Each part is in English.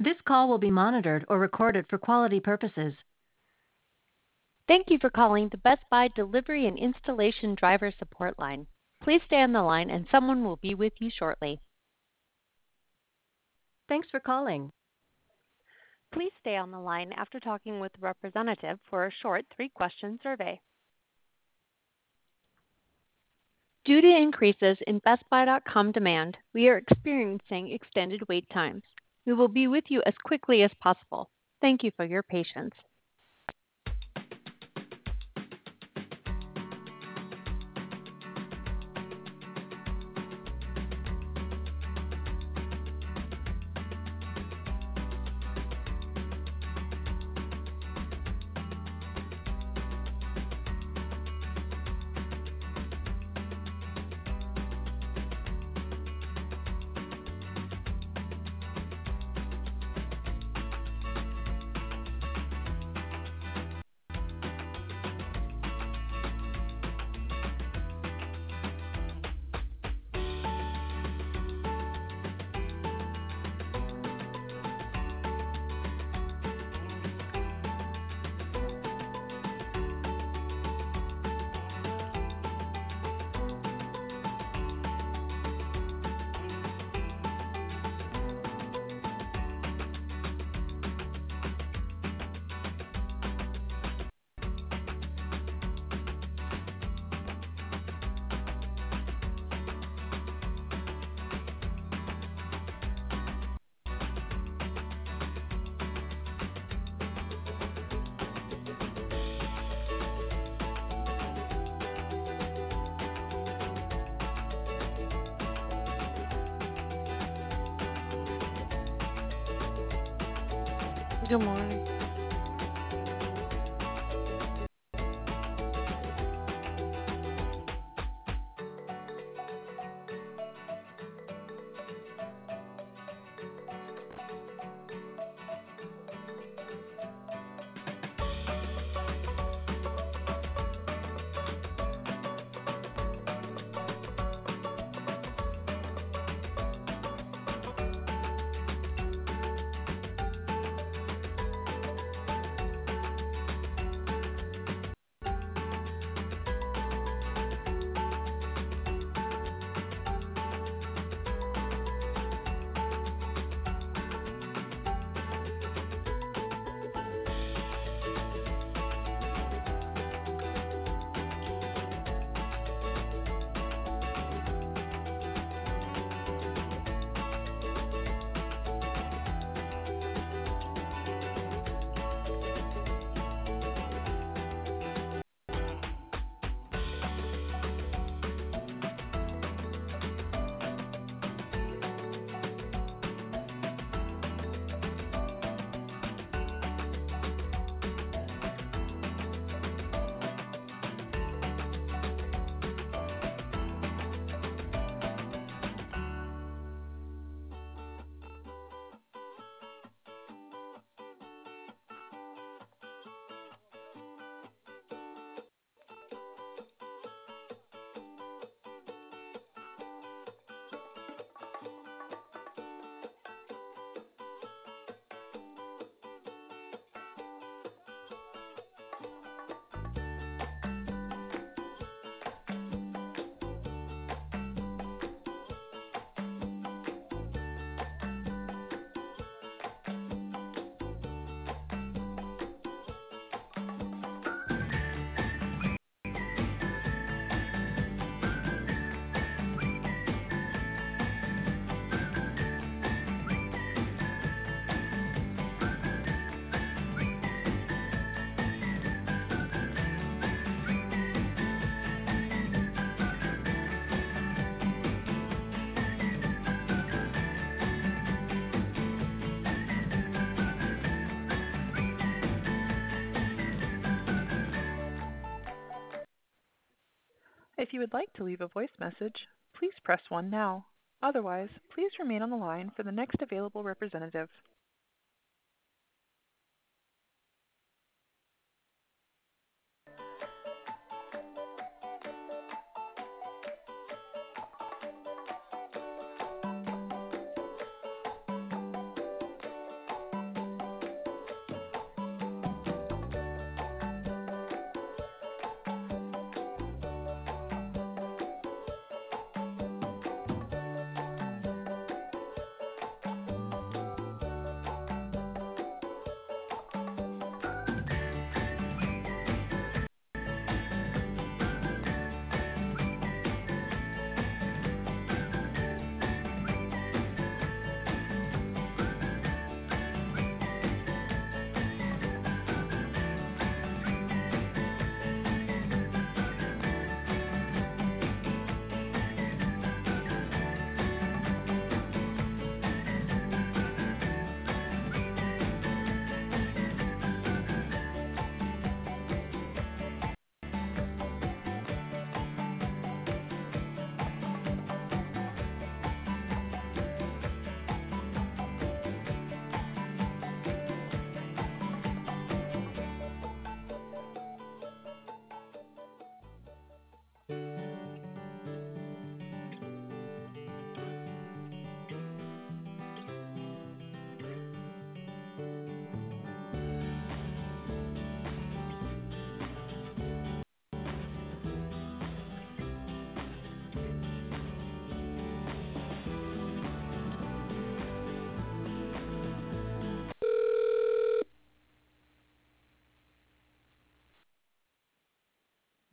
This call will be monitored or recorded for quality purposes. Thank you for calling the Best Buy Delivery and Installation Driver Support Line. Please stay on the line and someone will be with you shortly. Thanks for calling. Please stay on the line after talking with the representative for a short 3-question survey. Due to increases in BestBuy.com demand, we are experiencing extended wait times. We will be with you as quickly as possible. Thank you for your patience. Good morning. If you would like to leave a voice message, please press 1 now. Otherwise, please remain on the line for the next available representative.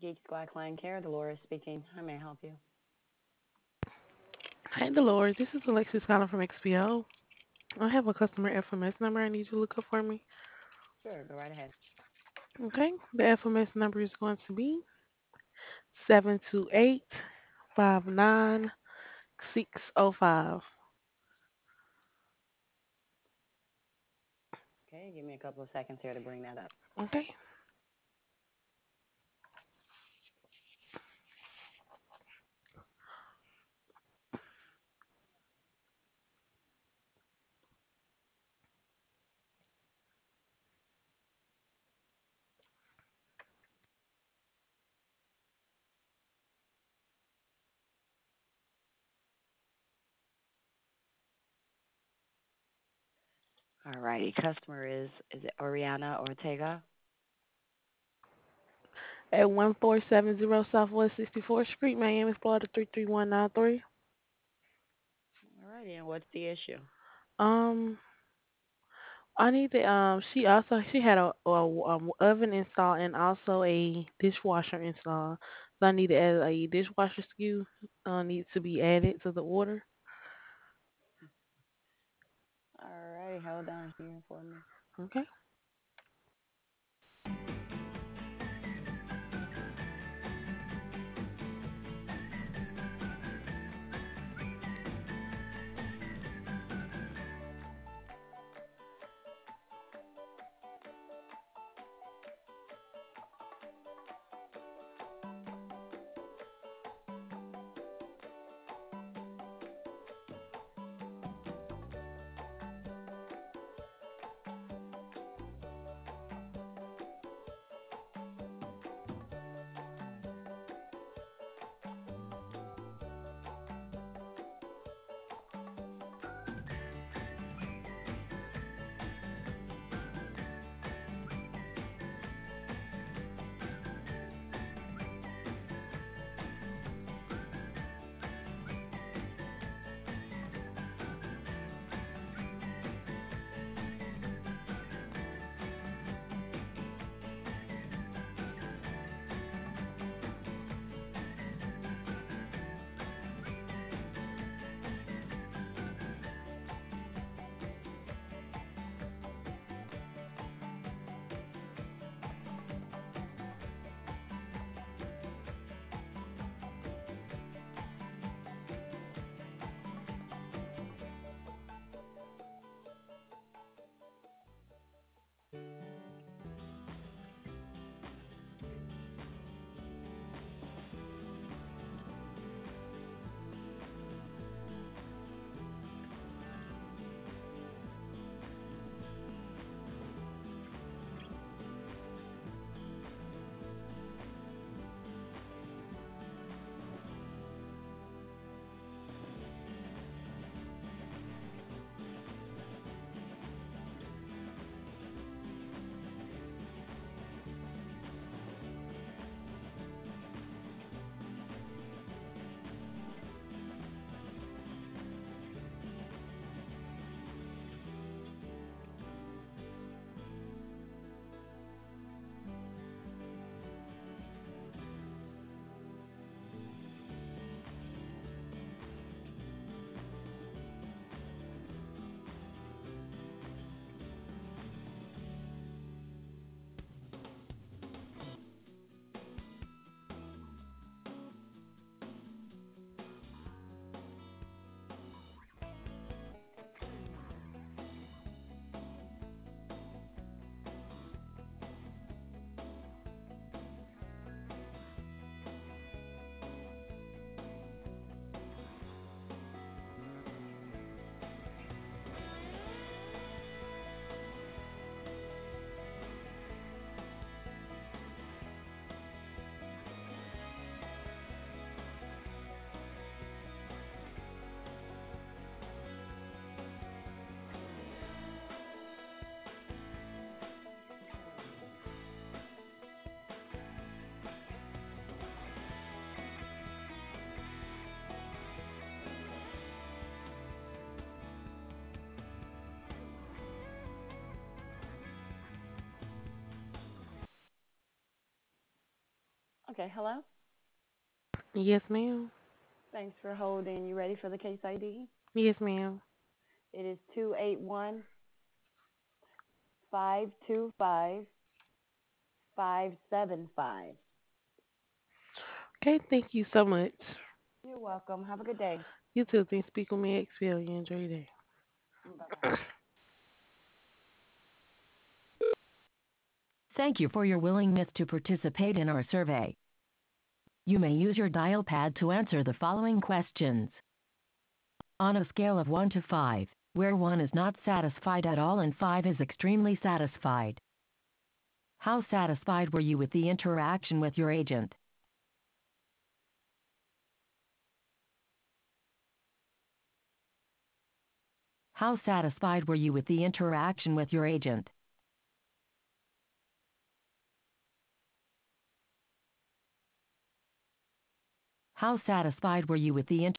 Geek Squad Client Care. Dolores speaking. How may I help you? Hi, Dolores. This is Alexis calling from XPO. I have a customer FMS number I need you to look up for me. Sure, go right ahead. Okay. The FMS number is going to be 728-59605. Okay, give me a couple of seconds here to bring that up. Okay. All righty. Customer is it Oriana Ortega? At 1470 Southwest 64th Street, Miami, Florida 33193. All righty, and what's the issue? Um, I need the she had a oven installed and also a dishwasher installed. So I need to add a dishwasher SKU needs to be added to the order. All righty, hold on here for me. Okay. Okay, hello? Yes, ma'am. Thanks for holding. You ready for the case ID? Yes, ma'am. It is 281-525-575. Okay, thank you so much. You're welcome. Have a good day. You too. Thanks for speaking with me, Xperia. Enjoy your day. Bye-bye. Thank you for your willingness to participate in our survey. You may use your dial pad to answer the following questions. On a scale of 1 to 5, where 1 is not satisfied at all and 5 is extremely satisfied, how satisfied were you with the interaction with your agent? How satisfied were you with the interaction with your agent? How satisfied were you with the